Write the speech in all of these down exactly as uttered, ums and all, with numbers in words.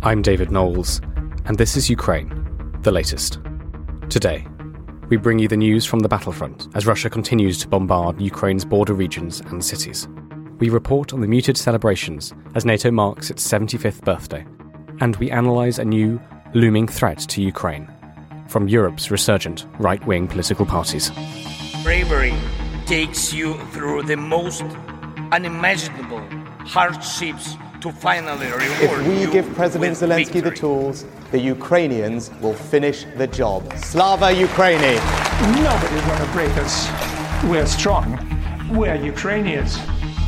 I'm David Knowles, and this is Ukraine, the latest. Today, we bring you the news from the battlefront as Russia continues to bombard Ukraine's border regions and cities. We report on the muted celebrations as NATO marks its seventy-fifth birthday, and we analyse a new, looming threat to Ukraine from Europe's resurgent right-wing political parties. Bravery takes you through the most unimaginable hardships to finally reward If we you give President with Zelensky victory. the tools, the Ukrainians will finish the job. Slava Ukraini! Nobody's going to break us. We're strong. We're Ukrainians.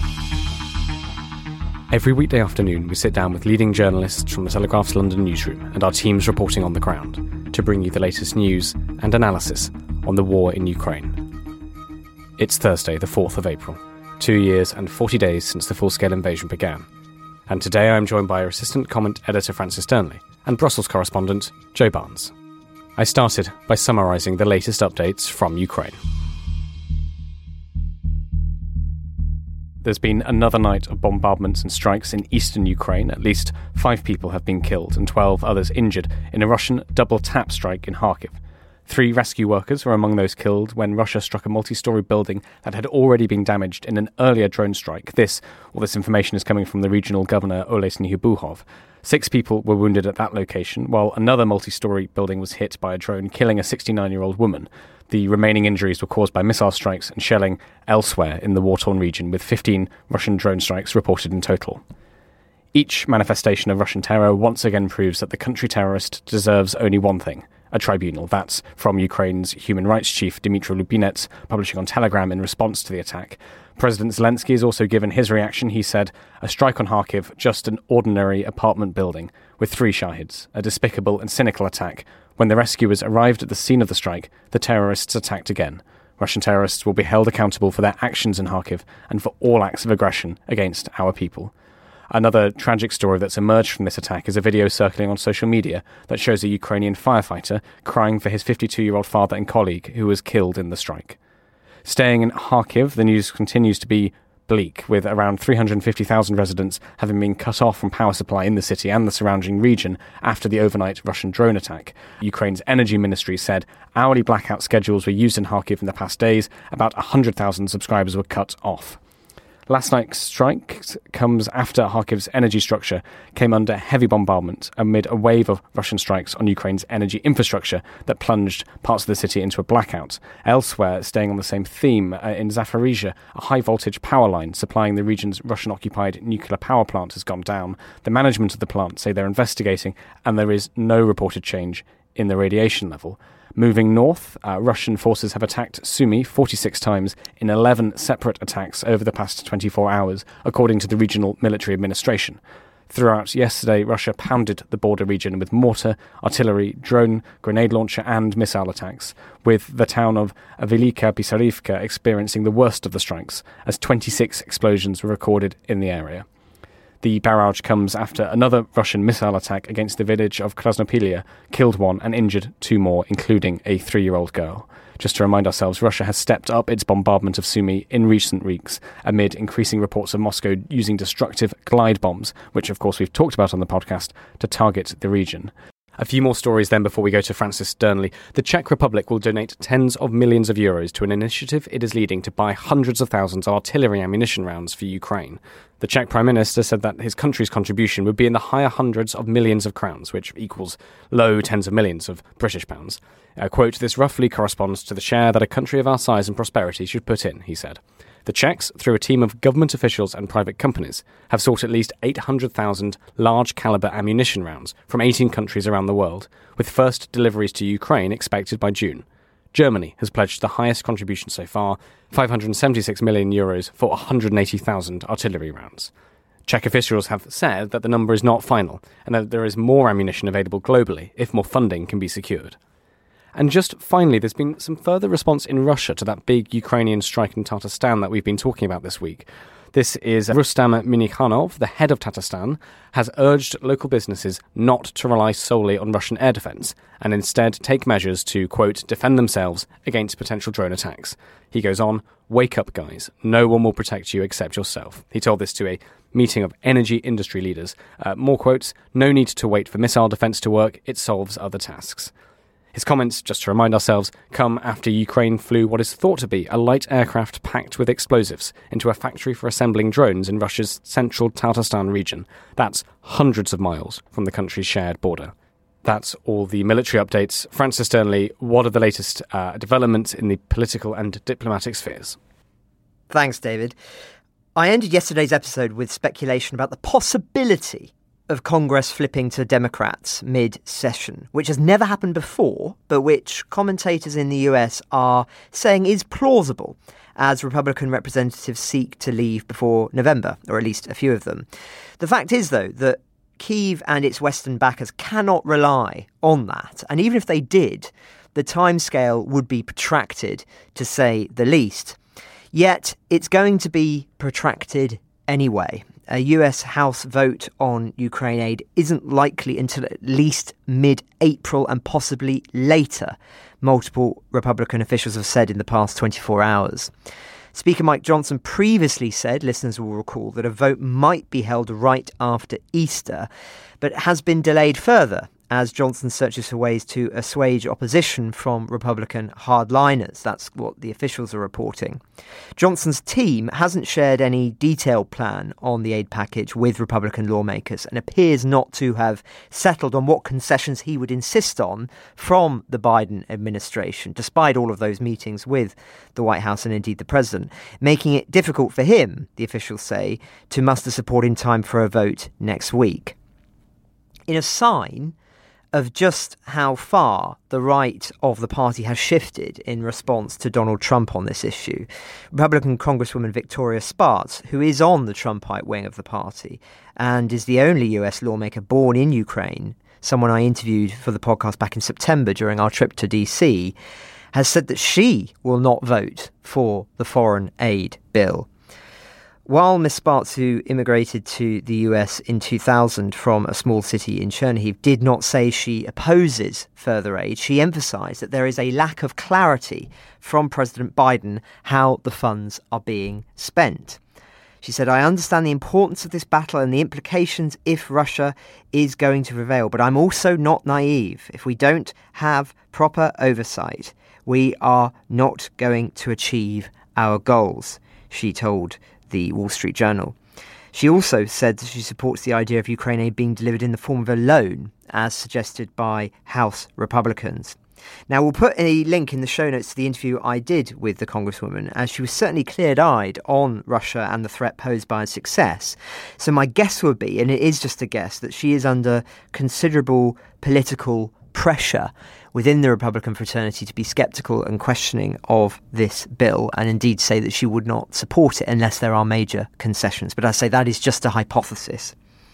Every weekday afternoon, we sit down with leading journalists from the Telegraph's London newsroom and our teams reporting on the ground to bring you the latest news and analysis on the war in Ukraine. It's Thursday, the fourth of April, two years and forty days since the full-scale invasion began. And today I'm joined by our assistant comment editor Francis Dearnley and Brussels correspondent Joe Barnes. I started by summarising the latest updates from Ukraine. There's been another night of bombardments and strikes in eastern Ukraine. At least five people have been killed and twelve others injured in a Russian double-tap strike in Kharkiv. Three rescue workers were among those killed when Russia struck a multi-storey building that had already been damaged in an earlier drone strike. This, all this information is coming from the regional governor Oles Nyhubuhov. Six people were wounded at that location, while another multi-storey building was hit by a drone, killing a sixty-nine-year-old woman. The remaining injuries were caused by missile strikes and shelling elsewhere in the war-torn region, with fifteen Russian drone strikes reported in total. Each manifestation of Russian terror once again proves that the country terrorist deserves only one thing: a tribunal. That's from Ukraine's human rights chief Dmytro Lubinets, publishing on Telegram in response to the attack. President Zelensky has also given his reaction. He said, "A strike on Kharkiv, just an ordinary apartment building with three shahids, a despicable and cynical attack. When the rescuers arrived at the scene of the strike, the terrorists attacked again. Russian terrorists will be held accountable for their actions in Kharkiv and for all acts of aggression against our people." Another tragic story that's emerged from this attack is a video circling on social media that shows a Ukrainian firefighter crying for his fifty-two-year-old father and colleague who was killed in the strike. Staying in Kharkiv, the news continues to be bleak, with around three hundred fifty thousand residents having been cut off from power supply in the city and the surrounding region after the overnight Russian drone attack. Ukraine's energy ministry said hourly blackout schedules were used in Kharkiv in the past days. About one hundred thousand subscribers were cut off. Last night's strike comes after Kharkiv's energy structure came under heavy bombardment amid a wave of Russian strikes on Ukraine's energy infrastructure that plunged parts of the city into a blackout. Elsewhere, staying on the same theme, uh, in Zaporizhzhia, a high-voltage power line supplying the region's Russian-occupied nuclear power plant has gone down. The management of the plant say they're investigating, and there is no reported change in the radiation level. Moving north, uh, Russian forces have attacked Sumy forty-six times in eleven separate attacks over the past twenty-four hours, according to the regional military administration. Throughout yesterday, Russia pounded the border region with mortar, artillery, drone, grenade launcher and missile attacks, with the town of Velika Pisarivka experiencing the worst of the strikes, as twenty-six explosions were recorded in the area. The barrage comes after another Russian missile attack against the village of Krasnopilia killed one and injured two more, including a three-year-old girl. Just to remind ourselves, Russia has stepped up its bombardment of Sumy in recent weeks, amid increasing reports of Moscow using destructive glide bombs, which of course we've talked about on the podcast, to target the region. A few more stories then before we go to Francis Dearnley. The Czech Republic will donate tens of millions of euros to an initiative it is leading to buy hundreds of thousands of artillery ammunition rounds for Ukraine. The Czech Prime Minister said that his country's contribution would be in the higher hundreds of millions of crowns, which equals low tens of millions of British pounds. Uh, quote, "This roughly corresponds to the share that a country of our size and prosperity should put in," he said. The Czechs, through a team of government officials and private companies, have sought at least eight hundred thousand large-caliber ammunition rounds from eighteen countries around the world, with first deliveries to Ukraine expected by June. Germany has pledged the highest contribution so far, five hundred seventy-six million euros for one hundred eighty thousand artillery rounds. Czech officials have said that the number is not final, and that there is more ammunition available globally if more funding can be secured. And just finally, there's been some further response in Russia to that big Ukrainian strike in Tatarstan that we've been talking about this week. This is Rustam Minikhanov, the head of Tatarstan, has urged local businesses not to rely solely on Russian air defence and instead take measures to, quote, defend themselves against potential drone attacks. He goes on, "Wake up, guys. No one will protect you except yourself." He told this to a meeting of energy industry leaders. Uh, more quotes, "No need to wait for missile defence to work. It solves other tasks." His comments, just to remind ourselves, come after Ukraine flew what is thought to be a light aircraft packed with explosives into a factory for assembling drones in Russia's central Tatarstan region. That's hundreds of miles from the country's shared border. That's all the military updates. Francis Dearnley, what are the latest uh, developments in the political and diplomatic spheres? Thanks, David. I ended yesterday's episode with speculation about the possibility of Congress flipping to Democrats mid-session, which has never happened before, but which commentators in the U S are saying is plausible as Republican representatives seek to leave before November, or at least a few of them. The fact is, though, that Kyiv and its Western backers cannot rely on that. And even if they did, the timescale would be protracted, to say the least. Yet it's going to be protracted anyway. A U S House vote on Ukraine aid isn't likely until at least mid-April and possibly later, multiple Republican officials have said in the past twenty-four hours. Speaker Mike Johnson previously said, listeners will recall, that a vote might be held right after Easter, but has been delayed further as Johnson searches for ways to assuage opposition from Republican hardliners. That's what the officials are reporting. Johnson's team hasn't shared any detailed plan on the aid package with Republican lawmakers and appears not to have settled on what concessions he would insist on from the Biden administration, despite all of those meetings with the White House and indeed the president, making it difficult for him, the officials say, to muster support in time for a vote next week. In a sign of just how far the right of the party has shifted in response to Donald Trump on this issue, Republican Congresswoman Victoria Spartz, who is on the Trumpite wing of the party and is the only U S lawmaker born in Ukraine, someone I interviewed for the podcast back in September during our trip to D C, has said that she will not vote for the foreign aid bill. While Miz Spartz, who immigrated to the U S in two thousand from a small city in Chernihiv, did not say she opposes further aid, she emphasised that there is a lack of clarity from President Biden how the funds are being spent. She said, "I understand the importance of this battle and the implications if Russia is going to prevail, but I'm also not naive. If we don't have proper oversight, we are not going to achieve our goals," she told the Wall Street Journal. She also said that she supports the idea of Ukraine aid being delivered in the form of a loan, as suggested by House Republicans. Now, we'll put a link in the show notes to the interview I did with the Congresswoman, as she was certainly clear-eyed on Russia and the threat posed by its success. So my guess would be, and it is just a guess, that she is under considerable political pressure within the Republican fraternity to be sceptical and questioning of this bill, and indeed say that she would not support it unless there are major concessions. But I say that is just a hypothesis.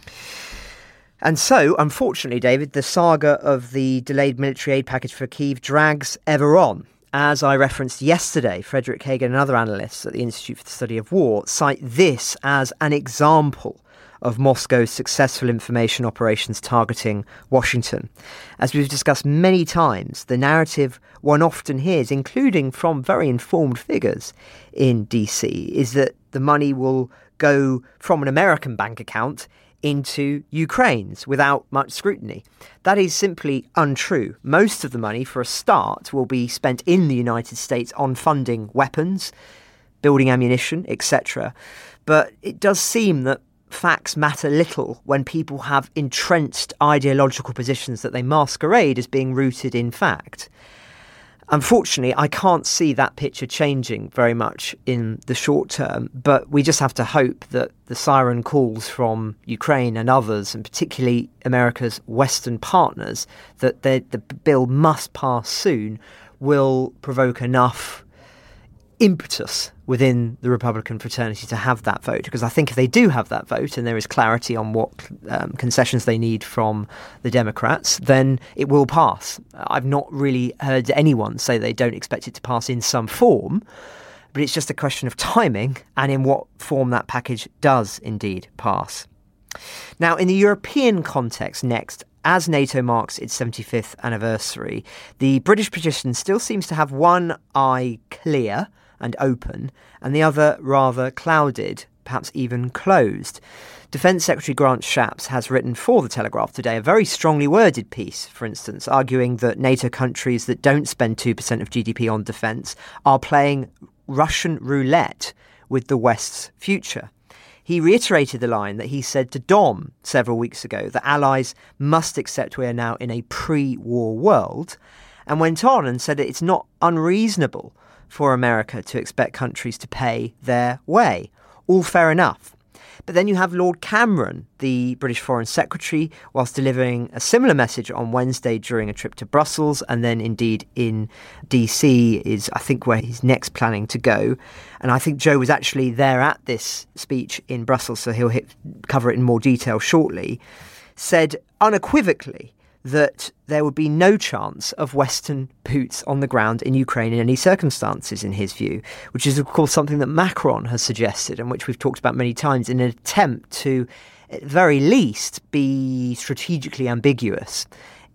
And so, unfortunately, David, the saga of the delayed military aid package for Kyiv drags ever on. As I referenced yesterday, Frederick Hagan and other analysts at the Institute for the Study of War cite this as an example of Moscow's successful information operations targeting Washington. As we've discussed many times, the narrative one often hears, including from very informed figures in D C, is that the money will go from an American bank account into Ukraine's without much scrutiny. That is simply untrue. Most of the money, for a start, will be spent in the United States on funding weapons, building ammunition, et cetera. But it does seem that facts matter little when people have entrenched ideological positions that they masquerade as being rooted in fact. Unfortunately, I can't see that picture changing very much in the short term, but we just have to hope that the siren calls from Ukraine and others, and particularly America's Western partners, that the, the bill must pass soon, will provoke enough impetus within the Republican fraternity to have that vote. Because I think if they do have that vote and there is clarity on what um, concessions they need from the Democrats, then it will pass. I've not really heard anyone say they don't expect it to pass in some form, but it's just a question of timing and in what form that package does indeed pass. Now, in the European context next, as NATO marks its seventy-fifth anniversary, the British position still seems to have one eye clear and open, and the other rather clouded, perhaps even closed. Defence Secretary Grant Shapps has written for The Telegraph today a very strongly worded piece, for instance, arguing that NATO countries that don't spend two percent of G D P on defence are playing Russian roulette with the West's future. He reiterated the line that he said to Dom several weeks ago that allies must accept we are now in a pre-war world, and went on and said that it's not unreasonable for America to expect countries to pay their way. All fair enough. But then you have Lord Cameron, the British Foreign Secretary, whilst delivering a similar message on Wednesday during a trip to Brussels, and then indeed in D C is, I think, where he's next planning to go. And I think Joe was actually there at this speech in Brussels, so he'll hit, cover it in more detail shortly, said unequivocally that there would be no chance of Western boots on the ground in Ukraine in any circumstances, in his view, which is, of course, something that Macron has suggested and which we've talked about many times in an attempt to, at the very least, be strategically ambiguous.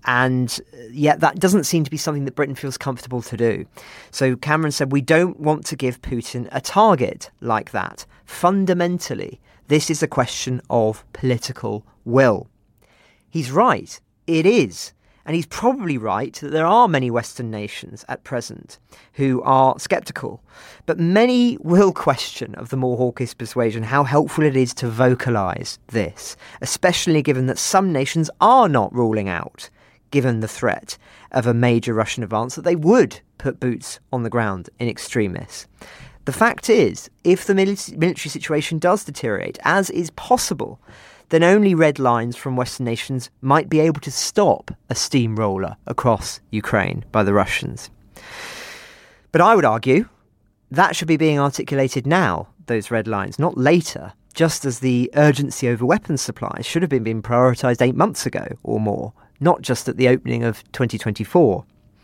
And yet that doesn't seem to be something that Britain feels comfortable to do. So Cameron said, we don't want to give Putin a target like that. Fundamentally, this is a question of political will. He's right. It is. And he's probably right that there are many Western nations at present who are sceptical. But many will question, of the more hawkish persuasion, how helpful it is to vocalise this, especially given that some nations are not ruling out, given the threat of a major Russian advance, that they would put boots on the ground in extremis. The fact is, if the military situation does deteriorate, as is possible, then only red lines from Western nations might be able to stop a steamroller across Ukraine by the Russians. But I would argue that should be being articulated now, those red lines, not later, just as the urgency over weapons supplies should have been being prioritised eight months ago or more, not just at the opening of twenty twenty-four.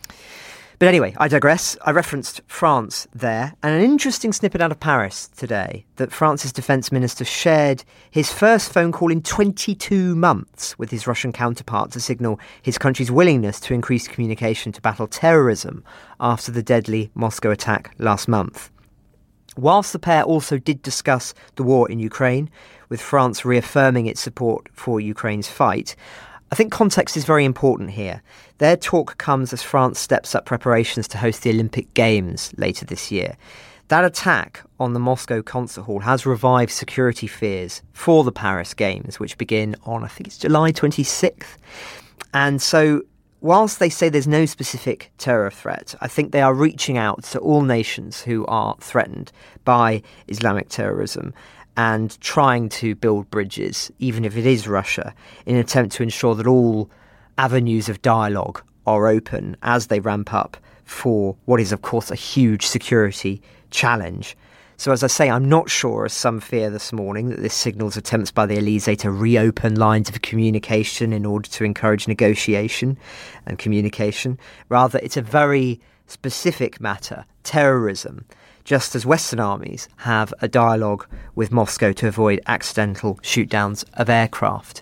But anyway, I digress. I referenced France there, and an interesting snippet out of Paris today that France's defence minister shared his first phone call in twenty-two months with his Russian counterpart to signal his country's willingness to increase communication to battle terrorism after the deadly Moscow attack last month. Whilst the pair also did discuss the war in Ukraine, with France reaffirming its support for Ukraine's fight, I think context is very important here. Their talk comes as France steps up preparations to host the Olympic Games later this year. That attack on the Moscow concert hall has revived security fears for the Paris Games, which begin on, I think it's July twenty-sixth. And so, whilst they say there's no specific terror threat, I think they are reaching out to all nations who are threatened by Islamic terrorism and trying to build bridges, even if it is Russia, in an attempt to ensure that all avenues of dialogue are open as they ramp up for what is, of course, a huge security challenge. So, as I say, I'm not sure, as some fear this morning, that this signals attempts by the Elysée to reopen lines of communication in order to encourage negotiation and communication. Rather, it's a very specific matter, terrorism, just as Western armies have a dialogue with Moscow to avoid accidental shoot-downs of aircraft.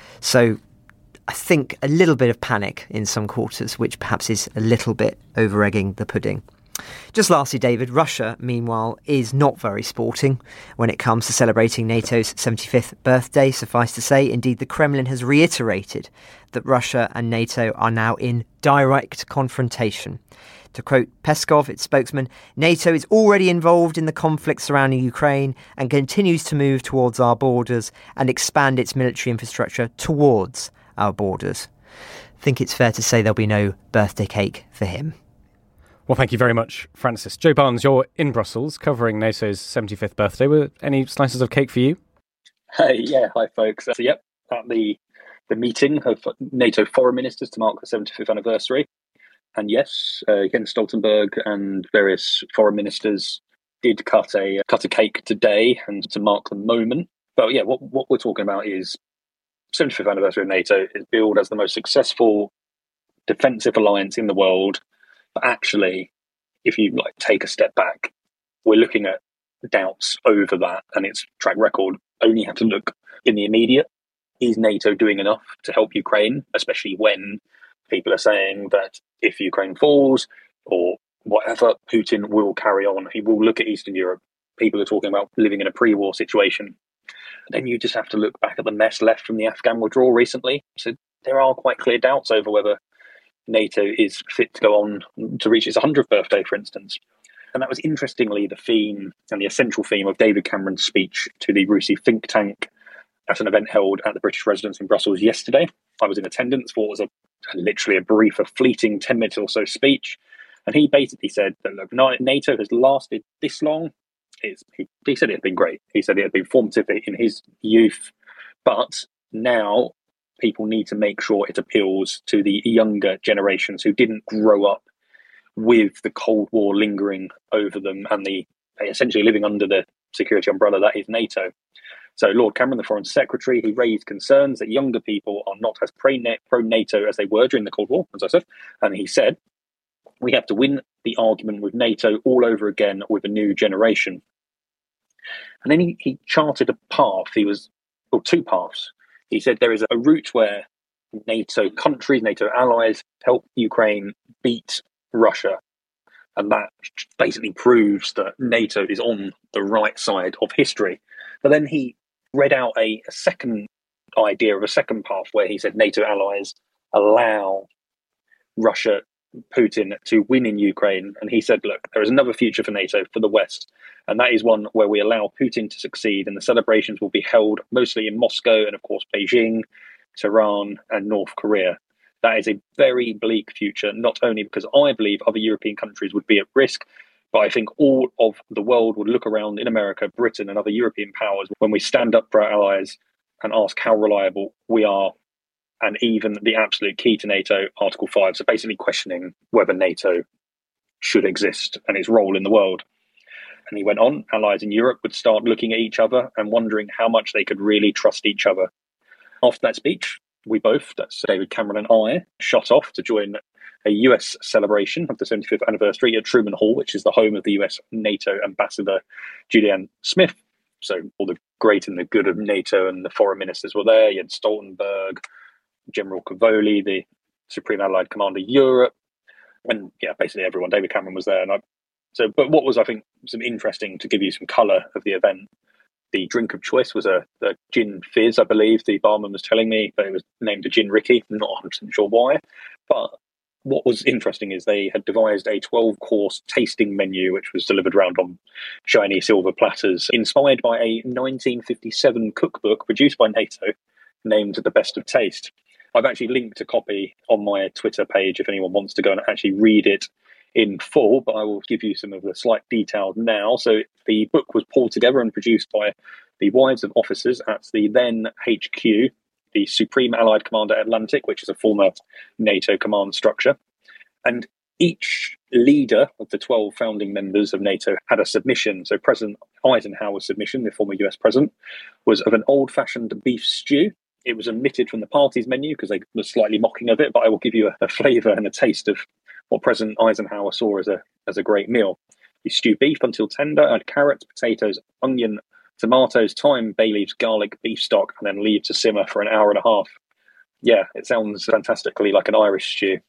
So I think a little bit of panic in some quarters, which perhaps is a little bit over-egging the pudding. Just lastly, David, Russia, meanwhile, is not very sporting when it comes to celebrating NATO's seventy-fifth birthday. Suffice to say, indeed, the Kremlin has reiterated that Russia and NATO are now in direct confrontation. To quote Peskov, its spokesman, NATO is already involved in the conflict surrounding Ukraine and continues to move towards our borders and expand its military infrastructure towards our borders. I think it's fair to say there'll be no birthday cake for him. Well, thank you very much, Francis. Joe Barnes, you're in Brussels covering NATO's seventy-fifth birthday. Were any slices of cake for you? Hey, yeah, hi folks. So, yep, at the the meeting of NATO foreign ministers to mark the seventy-fifth anniversary. And yes, uh, Jens Stoltenberg and various foreign ministers did cut a cut a cake today and to mark the moment. But yeah, what what we're talking about is seventy-fifth anniversary of NATO is billed as the most successful defensive alliance in the world. But actually, if you like take a step back, we're looking at doubts over that and its track record. Only have to look in the immediate. Is NATO doing enough to help Ukraine, especially when people are saying that if Ukraine falls or whatever, Putin will carry on. He will look at Eastern Europe. People are talking about living in a pre-war situation. Then you just have to look back at the mess left from the Afghan withdrawal recently. So there are quite clear doubts over whether NATO is fit to go on to reach its one hundredth birthday, for instance. And that was interestingly the theme and the essential theme of David Cameron's speech to the RUSI think tank at an event held at the British residence in Brussels yesterday. I was in attendance for what was a, literally a brief, a fleeting ten minute or so speech. And he basically said that, look, NATO has lasted this long. It's, he, he said it had been great. He said it had been formative in his youth. But now people need to make sure it appeals to the younger generations who didn't grow up with the Cold War lingering over them and the essentially living under the security umbrella that is NATO. So Lord Cameron, the Foreign Secretary, he raised concerns that younger people are not as pro-NATO as they were during the Cold War, as I said. And he said, we have to win the argument with NATO all over again with a new generation. And then he, he charted a path. He was, or two paths. He said there is a route where NATO countries, NATO allies help Ukraine beat Russia. And that basically proves that NATO is on the right side of history. But then he read out a, a second idea of a second path where he said NATO allies allow Russia, Putin to win in Ukraine. And he said, look, there is another future for NATO, for the West. And that is one where we allow Putin to succeed. And the celebrations will be held mostly in Moscow and, of course, Beijing, Tehran and North Korea. That is a very bleak future, not only because I believe other European countries would be at risk, but I think all of the world would look around in America, Britain and other European powers when we stand up for our allies and ask how reliable we are. And even the absolute key to NATO, Article five, so basically questioning whether NATO should exist and its role in the world. And he went on, allies in Europe would start looking at each other and wondering how much they could really trust each other. After that speech, we both, that's David Cameron and I, shot off to join a U S celebration of the seventy-fifth anniversary at Truman Hall, which is the home of the U S NATO ambassador, Julianne Smith. So all the great and the good of NATO and the foreign ministers were there. Jens Stoltenberg, General Cavoli, the Supreme Allied Commander Europe, and yeah, basically everyone. David Cameron was there. And I, so, but what was, I think, some interesting to give you some colour of the event, the drink of choice was a, a gin fizz, I believe the barman was telling me, but it was named a gin Ricky. I'm not one hundred percent sure why. But what was interesting is they had devised a twelve-course tasting menu, which was delivered around on shiny silver platters, inspired by a nineteen fifty-seven cookbook produced by NATO, named The Best of Taste. I've actually linked a copy on my Twitter page if anyone wants to go and actually read it in full, but I will give you some of the slight details now. So the book was pulled together and produced by the wives of officers at the then H Q, the Supreme Allied Commander Atlantic, which is a former NATO command structure. And each leader of the twelve founding members of NATO had a submission. So President Eisenhower's submission, the former U S president, was of an old-fashioned beef stew. It was omitted from the party's menu because they were slightly mocking of it, but I will give you a, a flavour and a taste of what President Eisenhower saw as a as a great meal. You stew beef until tender, add carrots, potatoes, onion, tomatoes, thyme, bay leaves, garlic, beef stock, and then leave to simmer for an hour and a half. Yeah, it sounds fantastically like an Irish stew.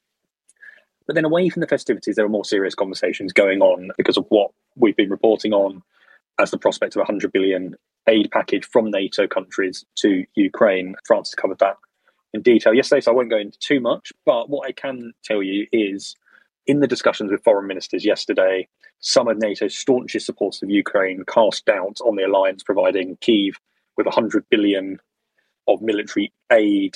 But then away from the festivities, there are more serious conversations going on because of what we've been reporting on as the prospect of a one hundred billion aid package from NATO countries to Ukraine. France has covered that in detail yesterday, so I won't go into too much. But what I can tell you is, in the discussions with foreign ministers yesterday, some of NATO's staunchest supporters of Ukraine cast doubt on the alliance providing Kyiv with one hundred billion of military aid.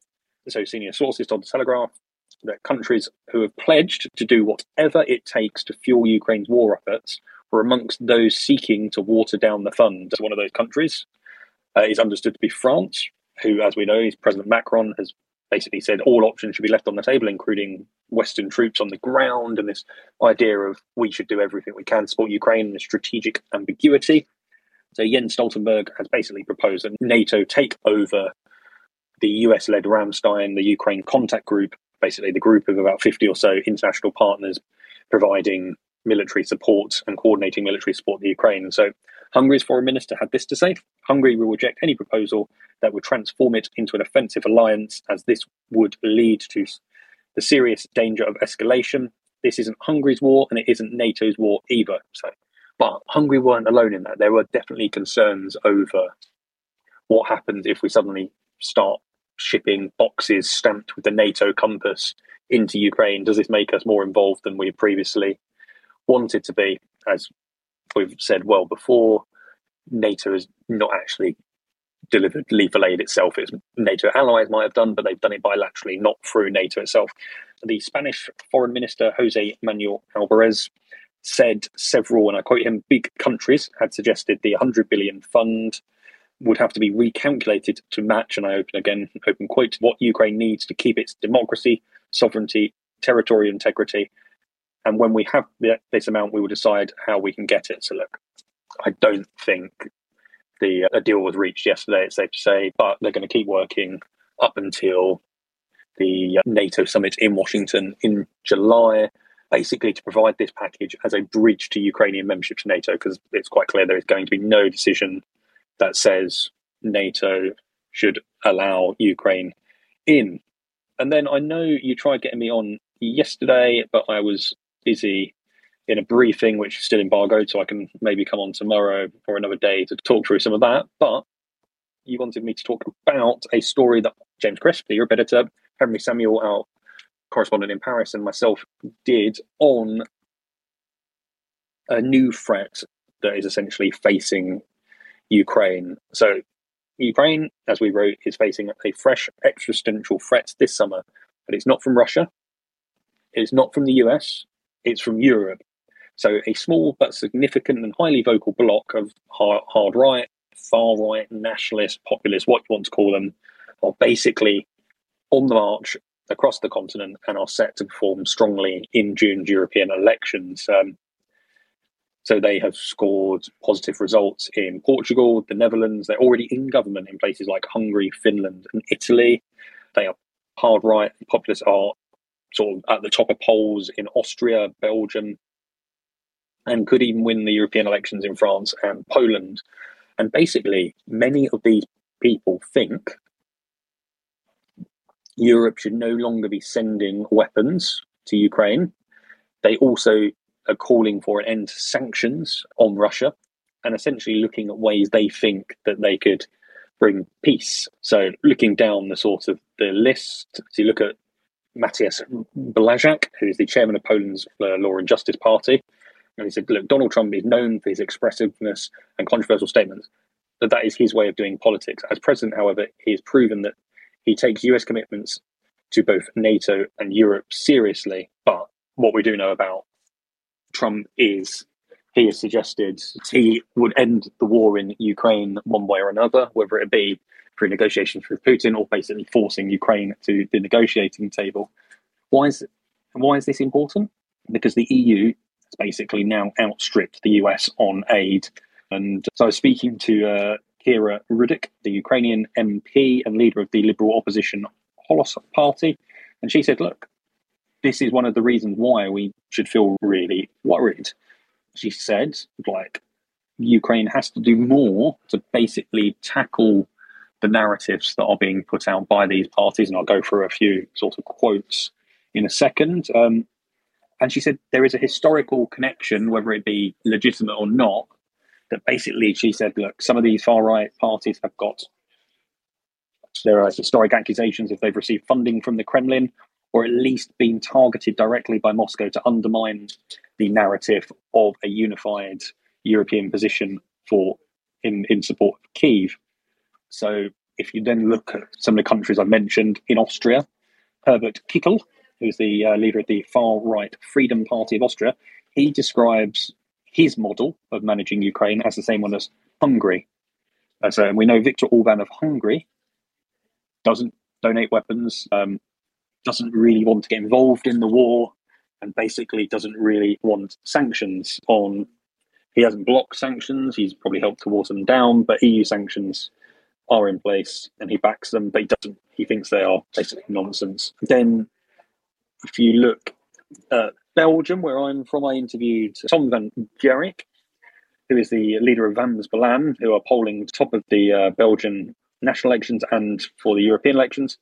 So senior sources told the Telegraph that countries who have pledged to do whatever it takes to fuel Ukraine's war efforts were amongst those seeking to water down the funds. One of those countries uh, is understood to be France, who, as we know, is President Macron has basically said all options should be left on the table, including Western troops on the ground, and this idea of we should do everything we can to support Ukraine in the strategic ambiguity. So Jens Stoltenberg has basically proposed that NATO take over the U S-led Ramstein, the Ukraine contact group, basically the group of about fifty or so international partners providing military support and coordinating military support to Ukraine. So Hungary's foreign minister had this to say: Hungary will reject any proposal that would transform it into an offensive alliance, as this would lead to the serious danger of escalation. This isn't Hungary's war, and it isn't NATO's war either. So, but Hungary weren't alone in that. There were definitely concerns over what happens if we suddenly start shipping boxes stamped with the NATO compass into Ukraine. Does this make us more involved than we previously wanted to be? As we've said well before, NATO has not actually delivered lethal aid itself. It's NATO allies might have done, but they've done it bilaterally, not through NATO itself. The Spanish Foreign Minister, Jose Manuel Alvarez, said several, and I quote him, big countries had suggested the one hundred billion fund would have to be recalculated to match, and I open again, open quote, what Ukraine needs to keep its democracy, sovereignty, territorial integrity. And when we have this amount, we will decide how we can get it. So look, I don't think the a deal was reached yesterday, it's safe to say, but they're going to keep working up until the NATO summit in Washington in July, basically to provide this package as a bridge to Ukrainian membership to NATO, because it's quite clear there is going to be no decision that says NATO should allow Ukraine in. And then I know you tried getting me on yesterday, but I was busy in a briefing which is still embargoed, so I can maybe come on tomorrow or another day to talk through some of that. But you wanted me to talk about a story that James Crisp, your editor, Henry Samuel, our correspondent in Paris, and myself did on a new threat that is essentially facing Ukraine. So Ukraine, as we wrote, is facing a fresh existential threat this summer, but it's not from Russia, it's not from the U S, it's from Europe. So a small but significant and highly vocal bloc of hard, hard right, far right, nationalist, populist, what you want to call them, are basically on the march across the continent and are set to perform strongly in June's European elections. Um, so they have scored positive results in Portugal, the Netherlands. They're already in government in places like Hungary, Finland, and Italy. They are hard right. Populists are sort of at the top of polls in Austria, Belgium, and could even win the European elections in France and Poland. And basically, many of these people think Europe should no longer be sending weapons to Ukraine. They also are calling for an end to sanctions on Russia and essentially looking at ways they think that they could bring peace. So looking down the sort of the list, so you look at Matthias Blazak, who is the chairman of Poland's uh, Law and Justice Party, and he said, look, Donald Trump is known for his expressiveness and controversial statements, but that is his way of doing politics. As president, however, he has proven that he takes U S commitments to both NATO and Europe seriously. But what we do know about Trump is he has suggested he would end the war in Ukraine one way or another, whether it be through negotiations with Putin or basically forcing Ukraine to the negotiating table. Why is why is this important? Because the E U has basically now outstripped the U S on aid. And so I was speaking to uh, Kira Rudik, the Ukrainian M P and leader of the Liberal opposition Holos Party, and she said, look, this is one of the reasons why we should feel really worried. She said, like, Ukraine has to do more to basically tackle the narratives that are being put out by these parties, and I'll go through a few sort of quotes in a second. Um, and she said there is a historical connection, whether it be legitimate or not, that basically she said, look, some of these far-right parties have got, there are historic accusations if they've received funding from the Kremlin, or at least been targeted directly by Moscow to undermine the narrative of a unified European position for in, in support of Kyiv. So if you then look at some of the countries I've mentioned, in Austria, Herbert Kickl, who's the uh, leader of the far-right Freedom Party of Austria, he describes his model of managing Ukraine as the same one as Hungary. Uh, so and we know Viktor Orban of Hungary doesn't donate weapons, um, doesn't really want to get involved in the war, and basically doesn't really want sanctions on. He hasn't blocked sanctions, he's probably helped to water them down, but E U sanctions are in place and he backs them, but he doesn't, he thinks they are basically nonsense. Then if you look at Belgium, where I'm from, I interviewed Tom van Gerijk, who is the leader of Vlaams Belang, who are polling top of the uh, Belgian national elections and for the European elections.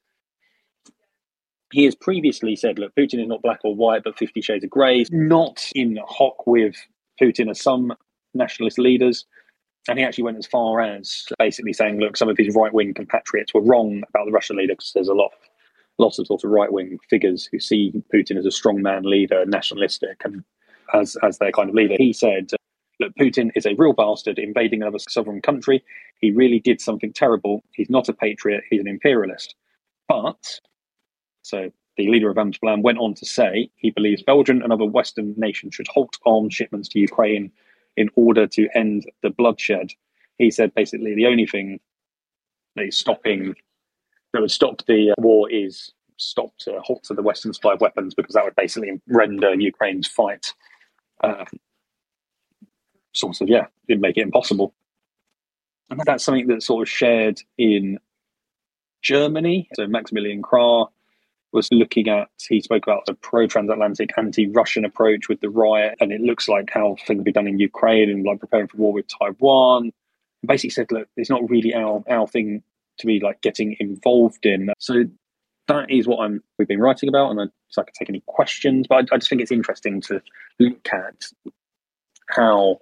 He has previously said, look, Putin is not black or white, but fifty shades of grey. Not in hock with Putin as some nationalist leaders. And he actually went as far as basically saying, look, some of his right-wing compatriots were wrong about the Russian leader, because there's a lot, lots of sort of right-wing figures who see Putin as a strongman leader, nationalistic, and as, as their kind of leader. He said, look, Putin is a real bastard invading another sovereign country. He really did something terrible. He's not a patriot. He's an imperialist. But, so the leader of Vlaams Belang went on to say he believes Belgium and other Western nations should halt arms shipments to Ukraine in order to end the bloodshed. He said basically the only thing that is stopping, that would stop the war is stop to halt to the Western supply of weapons, because that would basically render Ukraine's fight uh, sort of, yeah, it'd make it impossible. And that's something that's sort of shared in Germany. So Maximilian Krah was looking at, he spoke about the pro-transatlantic anti-Russian approach with the riot, and it looks like how things will be done in Ukraine and like preparing for war with Taiwan. And basically said, look, it's not really our, our thing to be like getting involved in. So that is what I'm we've been writing about, and I, so I can take any questions, but I, I just think it's interesting to look at how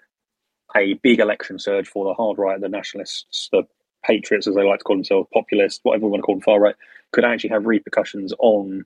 a big election surge for the hard right, the nationalists, the patriots, as they like to call themselves, populists, whatever we want to call them, far right, could actually have repercussions on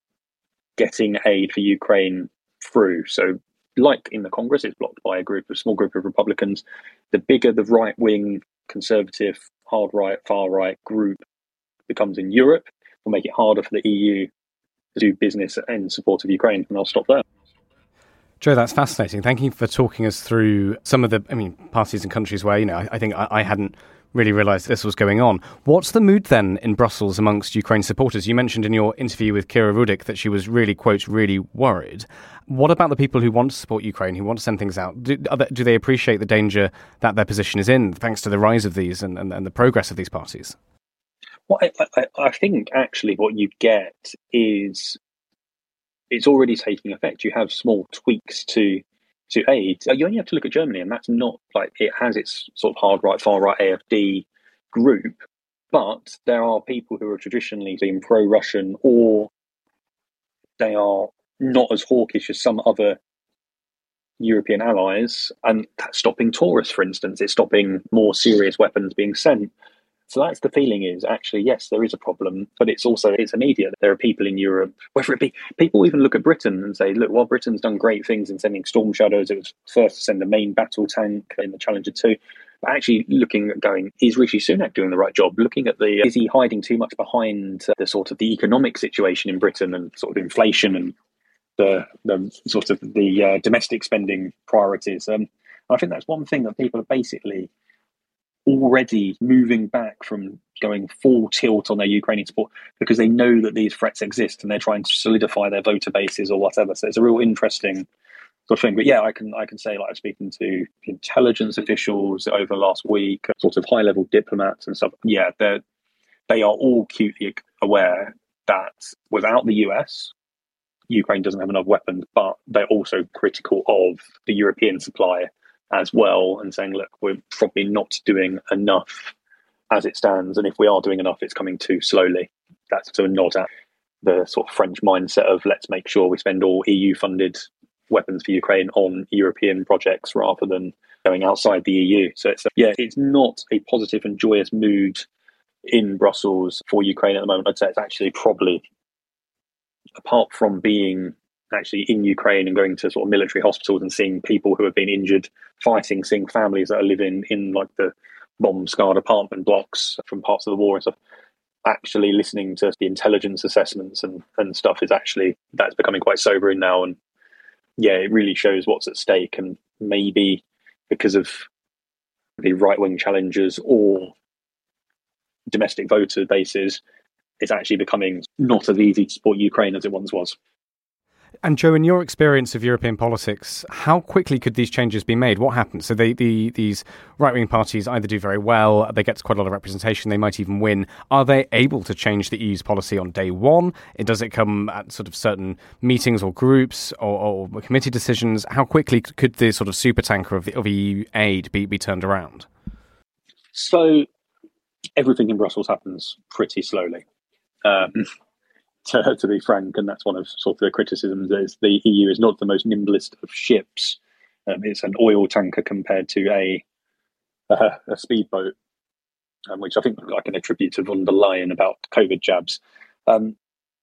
getting aid for Ukraine through. So, like in the Congress, it's blocked by a group, a small group of Republicans. The bigger the right-wing, conservative, hard right, far right group becomes in Europe, will make it harder for the E U to do business in support of Ukraine. And I'll stop there. Joe, that's fascinating. Thank you for talking us through some of the, I mean, parties and countries where, you know, I, I think I, I hadn't really realised this was going on. What's the mood then in Brussels amongst Ukraine supporters? You mentioned in your interview with Kira Rudik that she was really, quote, really worried. What about the people who want to support Ukraine, who want to send things out? Do, they, do they appreciate the danger that their position is in, thanks to the rise of these and, and, and the progress of these parties? Well, I, I, I think actually what you get is it's already taking effect. You have small tweaks to to aid. You only have to look at Germany, and that's not like it has its sort of hard right, far right A F D group, but there are people who are traditionally being pro-Russian, or they are not as hawkish as some other European allies, and that's stopping tourists, for instance. It's stopping more serious weapons being sent. So that's the feeling is actually, yes, there is a problem, but it's also, it's immediate. There are people in Europe, whether it be, people even look at Britain and say, look, well, Britain's done great things in sending Storm Shadows. It was first to send the main battle tank in the Challenger two. But actually looking at going, is Rishi Sunak doing the right job? Looking at the, is he hiding too much behind the sort of the economic situation in Britain and sort of inflation and the, the sort of the uh, domestic spending priorities? Um, I think that's one thing that people are basically already moving back from going full tilt on their Ukrainian support, because they know that these threats exist and they're trying to solidify their voter bases or whatever. So it's a real interesting sort of thing. But yeah, I can I can say, like, I'm speaking to intelligence officials over the last week, sort of high level diplomats and stuff. Yeah, they're they are all acutely aware that without the U S, Ukraine doesn't have enough weapons, but they're also critical of the European supply as well, and saying, look, we're probably not doing enough as it stands, and if we are doing enough, it's coming too slowly. That's to nod at the sort of French mindset of let's make sure we spend all E U-funded weapons for Ukraine on European projects rather than going outside the E U. So it's, yeah, it's not a positive and joyous mood in Brussels for Ukraine at the moment. I'd say it's actually probably, apart from being actually in Ukraine and going to sort of military hospitals and seeing people who have been injured fighting, seeing families that are living in like the bomb-scarred apartment blocks from parts of the war and stuff, actually listening to the intelligence assessments and, and stuff is actually, that's becoming quite sobering now. And yeah, it really shows what's at stake, and maybe because of the right-wing challengers or domestic voter bases, it's actually becoming not as easy to support Ukraine as it once was. And Joe, in your experience of European politics, how quickly could these changes be made? What happens? So they, the, these right-wing parties either do very well, they get quite a lot of representation, they might even win. Are they able to change the E U's policy on day one? It, does it come at sort of certain meetings or groups or, or committee decisions? How quickly could the sort of supertanker of, the, of E U aid be, be turned around? So everything in Brussels happens pretty slowly. Um To, to be frank, and that's one of sort of the criticisms, is the E U is not the most nimblest of ships. Um, it's an oil tanker compared to a uh, a speedboat, um, which I think I can attribute to von der Leyen about COVID jabs. Um,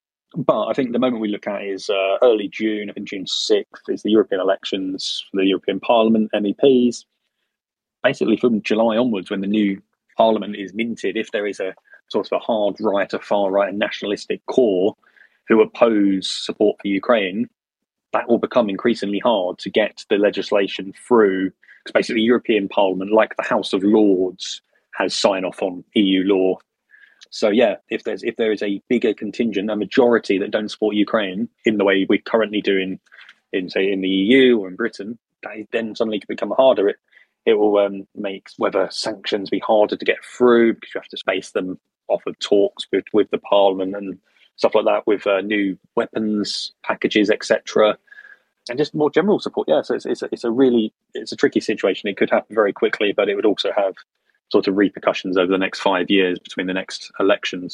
but I think the moment we look at is uh, early June, I think June sixth, is the European elections for the European Parliament, M E Ps. Basically from July onwards, when the new Parliament is minted, if there is a sort of a hard right, a far right, and nationalistic core who oppose support for Ukraine, that will become increasingly hard to get the legislation through. Because basically, the European Parliament, like the House of Lords, has sign off on E U law. So yeah, if there's if there is a bigger contingent, a majority that don't support Ukraine in the way we currently do in, in say in the E U or in Britain, that then suddenly can become harder. It it will um, make whether sanctions be harder to get through because you have to space them off of talks with, with the Parliament and stuff like that, with uh, new weapons packages, et cetera, and just more general support. Yeah, so it's it's a, it's a really it's a tricky situation. It could happen very quickly, but it would also have sort of repercussions over the next five years between the next elections.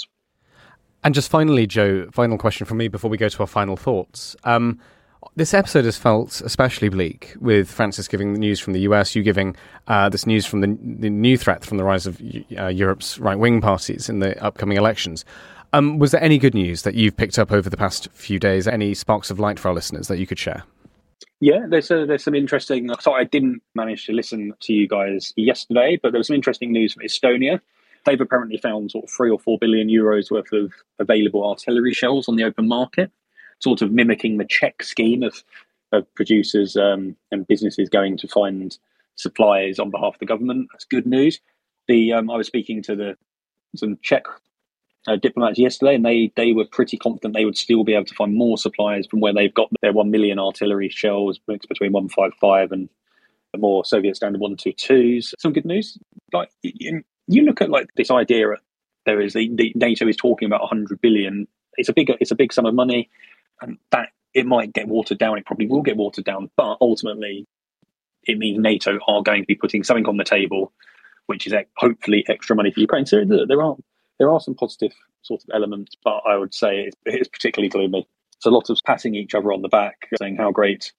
And just finally, Joe, final question from me before we go to our final thoughts. Um, This episode has felt especially bleak, with Francis giving the news from the U S, you giving uh, this news from the, the new threat from the rise of uh, Europe's right-wing parties in the upcoming elections. Um, was there any good news that you've picked up over the past few days? Any sparks of light for our listeners that you could share? Yeah, there's a, there's some interesting... Sorry, I didn't manage to listen to you guys yesterday, but there was some interesting news from Estonia. They've apparently found sort of three or four billion euros worth of available artillery shells on the open market, sort of mimicking the Czech scheme of, of producers um, and businesses going to find supplies on behalf of the government. That's good news. The um, I was speaking to the some Czech uh, diplomats yesterday, and they they were pretty confident they would still be able to find more supplies from where they've got their one million artillery shells, mixed between one fifty-five and the more Soviet standard one twenty-twos. Some good news. Like you, you look at like this idea, there is the, the NATO is talking about one hundred billion. It's a big it's a big sum of money. And that it might get watered down. It probably will get watered down. But ultimately, it means NATO are going to be putting something on the table, which is hopefully extra money for Ukraine. So there are there are some positive sort of elements, but I would say it's, it's particularly gloomy. It's a lot of patting each other on the back, saying how great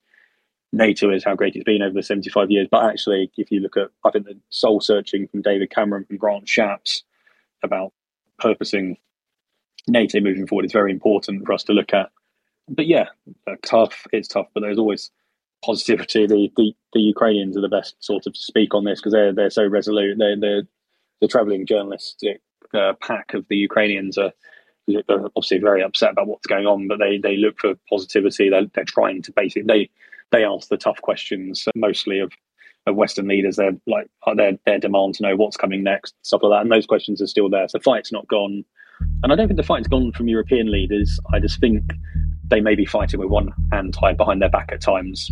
NATO is, how great it's been over the seventy-five years. But actually, if you look at, I think the soul searching from David Cameron, from Grant Shapps about purposing NATO moving forward is very important for us to look at. But yeah, uh, tough. It's tough, but there's always positivity. The, the the Ukrainians are the best sort of to speak on this because they're they're so resolute. They're they're the travelling journalistic uh, pack of the Ukrainians are, are obviously very upset about what's going on, but they they look for positivity. They're they're trying to basically they they ask the tough questions mostly of, of Western leaders. They're like their their demand to know what's coming next, stuff like that, and those questions are still there. So the fight's not gone, and I don't think the fight's gone from European leaders. I just think they may be fighting with one hand tied behind their back at times.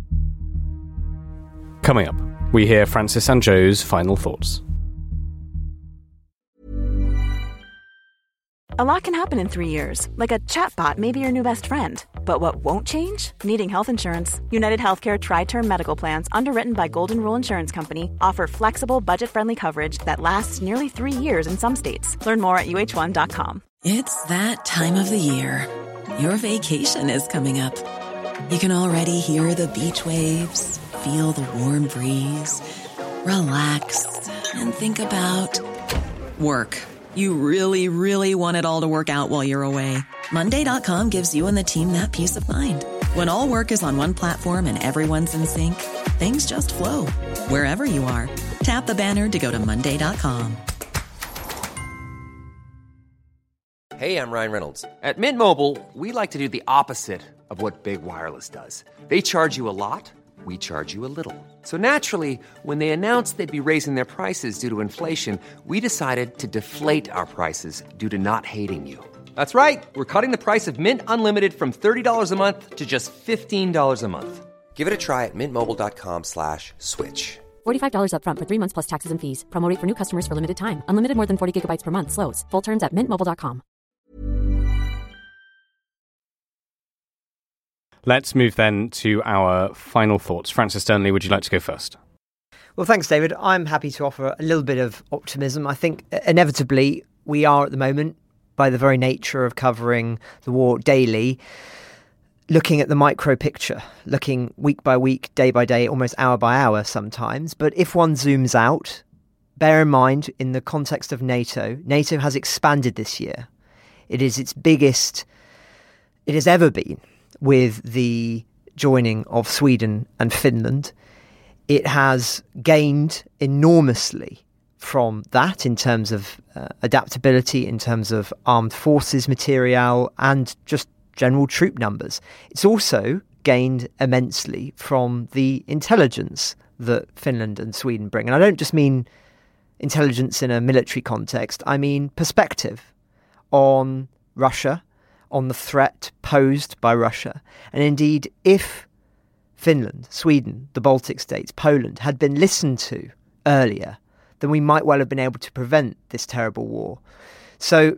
Coming up, we hear Francis and Joe's final thoughts. A lot can happen in three years, like a chatbot may be your new best friend. But what won't change? Needing health insurance. United Healthcare Tri-Term Medical Plans, underwritten by Golden Rule Insurance Company, offer flexible, budget-friendly coverage that lasts nearly three years in some states. Learn more at U H one dot com. It's that time of the year. Your vacation is coming up. You can already hear the beach waves, feel the warm breeze, relax, and think about work. You really, really want it all to work out while you're away. Monday dot com gives you and the team that peace of mind. When all work is on one platform and everyone's in sync, things just flow. Wherever you are, tap the banner to go to Monday dot com. Hey, I'm Ryan Reynolds. At Mint Mobile, we like to do the opposite of what Big Wireless does. They charge you a lot, we charge you a little. So naturally, when they announced they'd be raising their prices due to inflation, we decided to deflate our prices due to not hating you. That's right. We're cutting the price of Mint Unlimited from thirty dollars a month to just fifteen dollars a month. Give it a try at mintmobile.com slash switch. forty-five dollars up front for three months plus taxes and fees. Promo rate for new customers for limited time. Unlimited more than forty gigabytes per month. Slows full terms at mint mobile dot com. Let's move then to our final thoughts. Francis Dearnley, would you like to go first? Well, thanks, David. I'm happy to offer a little bit of optimism. I think inevitably we are at the moment, by the very nature of covering the war daily, looking at the micro picture, looking week by week, day by day, almost hour by hour sometimes. But if one zooms out, bear in mind, in the context of NATO, NATO has expanded this year. It is its biggest it has ever been, with the joining of Sweden and Finland. It has gained enormously from that in terms of uh, adaptability, in terms of armed forces material, and just general troop numbers. It's also gained immensely from the intelligence that Finland and Sweden bring. And I don't just mean intelligence in a military context. I mean perspective on Russia, on the threat posed by Russia. And indeed, if Finland, Sweden, the Baltic states, Poland had been listened to earlier, then we might well have been able to prevent this terrible war. So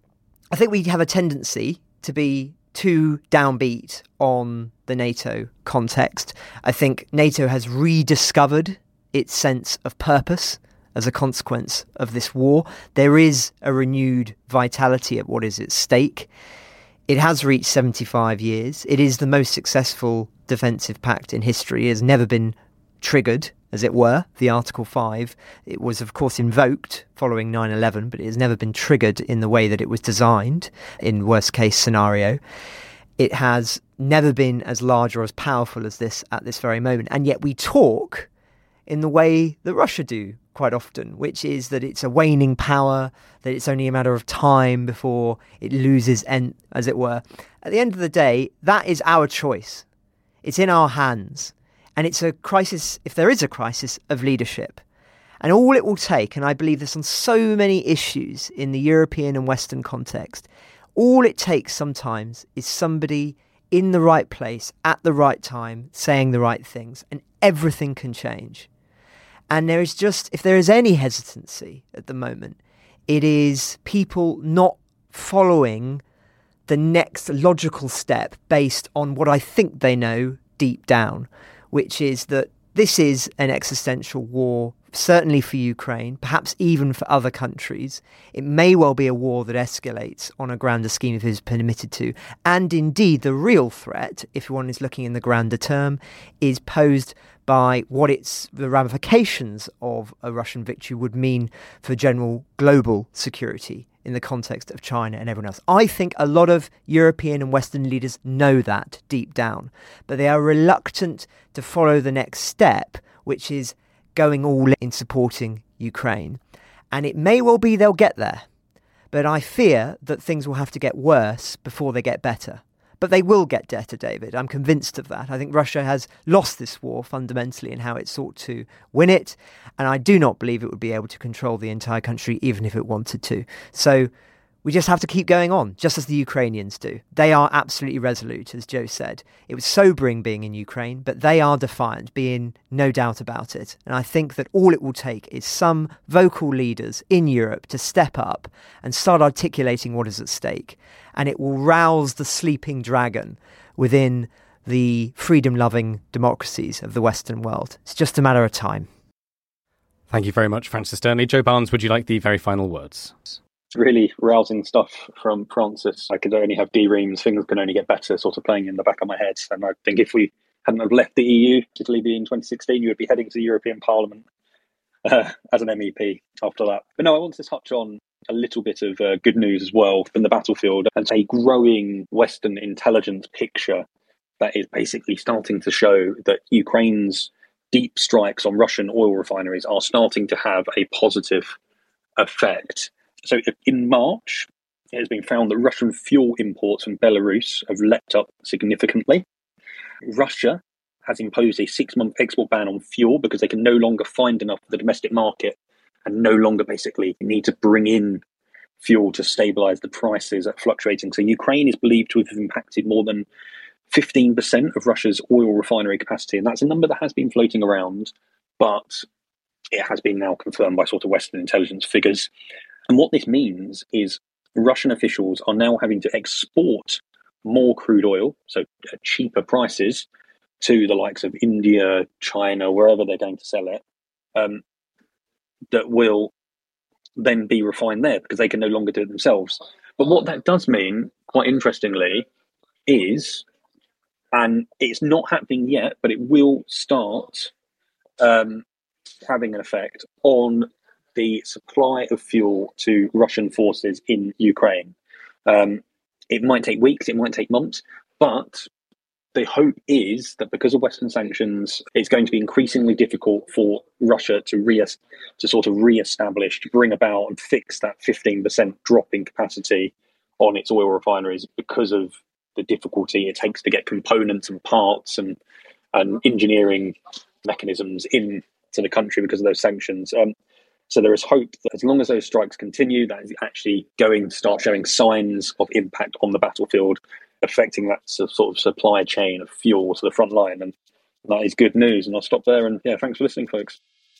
I think we have a tendency to be too downbeat on the NATO context. I think NATO has rediscovered its sense of purpose as a consequence of this war. There is a renewed vitality at what is at stake. It has reached seventy-five years. It is the most successful defensive pact in history. It has never been triggered, as it were, the Article five. It was, of course, invoked following nine eleven, but it has never been triggered in the way that it was designed in worst-case scenario. It has never been as large or as powerful as this at this very moment. And yet we talk in the way that Russia do quite often, which is that it's a waning power, that it's only a matter of time before it loses, en- as it were. At the end of the day, that is our choice. It's in our hands. And it's a crisis, if there is a crisis, of leadership. And all it will take, and I believe this on so many issues in the European and Western context, all it takes sometimes is somebody in the right place at the right time saying the right things, and everything can change. And there is just, if there is any hesitancy at the moment, it is people not following the next logical step based on what I think they know deep down, which is that this is an existential war, certainly for Ukraine, perhaps even for other countries. It may well be a war that escalates on a grander scheme if it is permitted to. And indeed, the real threat, if one is looking in the grander term, is posed by what it's the ramifications of a Russian victory would mean for general global security in the context of China and everyone else. I think a lot of European and Western leaders know that deep down, but they are reluctant to follow the next step, which is going all in supporting Ukraine. And it may well be they'll get there, but I fear that things will have to get worse before they get better. But they will get better, David. I'm convinced of that. I think Russia has lost this war fundamentally in how it sought to win it. And I do not believe it would be able to control the entire country, even if it wanted to. So we just have to keep going on, just as the Ukrainians do. They are absolutely resolute, as Joe said. It was sobering being in Ukraine, but they are defiant, being no doubt about it. And I think that all it will take is some vocal leaders in Europe to step up and start articulating what is at stake. And it will rouse the sleeping dragon within the freedom-loving democracies of the Western world. It's just a matter of time. Thank you very much, Francis Dearnley. Joe Barnes, would you like the very final words? It's really rousing stuff from Francis. I could only have D-reams, things can only get better, sort of playing in the back of my head. And I think if we hadn't have left the E U, particularly in twenty sixteen, you would be heading to the European Parliament uh, as an M E P after that. But no, I want to touch on a little bit of uh, good news as well from the battlefield, and a growing Western intelligence picture that is basically starting to show that Ukraine's deep strikes on Russian oil refineries are starting to have a positive effect. So in March, it has been found that Russian fuel imports from Belarus have leapt up significantly. Russia has imposed a six-month export ban on fuel because they can no longer find enough for the domestic market and no longer basically need to bring in fuel to stabilise the prices at fluctuating. So Ukraine is believed to have impacted more than fifteen percent of Russia's oil refinery capacity. And that's a number that has been floating around, but it has been now confirmed by sort of Western intelligence figures. And what this means is Russian officials are now having to export more crude oil, so cheaper prices, to the likes of India, China, wherever they're going to sell it, um, that will then be refined there because they can no longer do it themselves. But what that does mean, quite interestingly, is, and it's not happening yet, but it will start um, having an effect on the supply of fuel to Russian forces in Ukraine. Um, it might take weeks, it might take months, but the hope is that because of Western sanctions, it's going to be increasingly difficult for Russia to re- to sort of re-establish, to bring about and fix that fifteen percent drop in capacity on its oil refineries because of the difficulty it takes to get components and parts and, and engineering mechanisms into the country because of those sanctions. Um, so there is hope that as long as those strikes continue, that is actually going to start showing signs of impact on the battlefield, affecting that sort of supply chain of fuel to the front line. And that is good news. And I'll stop there. And yeah, thanks for listening, folks.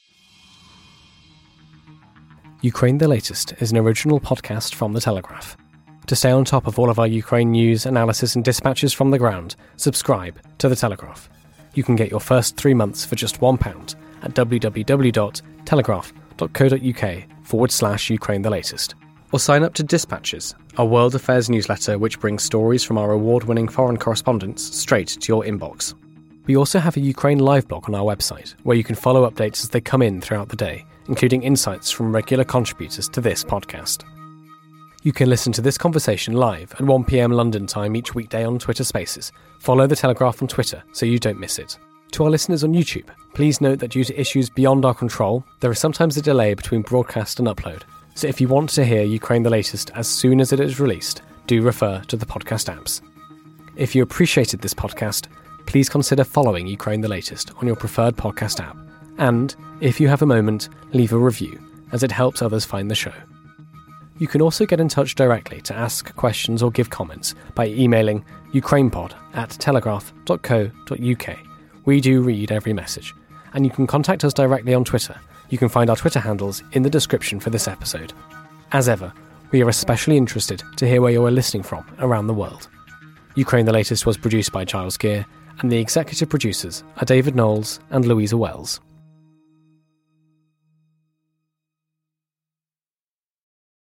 Ukraine the Latest is an original podcast from The Telegraph. To stay on top of all of our Ukraine news, analysis and dispatches from the ground, subscribe to The Telegraph. You can get your first three months for just one pound at www.telegraph.co.uk forward slash Ukraine the Latest. Or sign up to Dispatches, our world affairs newsletter which brings stories from our award-winning foreign correspondents straight to your inbox. We also have a Ukraine live blog on our website, where you can follow updates as they come in throughout the day, including insights from regular contributors to this podcast. You can listen to this conversation live at one p.m. London time each weekday on Twitter Spaces. Follow The Telegraph on Twitter so you don't miss it. To our listeners on YouTube, please note that due to issues beyond our control, there is sometimes a delay between broadcast and upload. So if you want to hear Ukraine the Latest as soon as it is released, do refer to the podcast apps. If you appreciated this podcast, please consider following Ukraine the Latest on your preferred podcast app. And, if you have a moment, leave a review, as it helps others find the show. You can also get in touch directly to ask questions or give comments by emailing ukrainepod at telegraph.co.uk. We do read every message. And you can contact us directly on Twitter. You can find our Twitter handles in the description for this episode. As ever, we are especially interested to hear where you are listening from around the world. Ukraine the Latest was produced by Giles Gear, and the executive producers are David Knowles and Louisa Wells.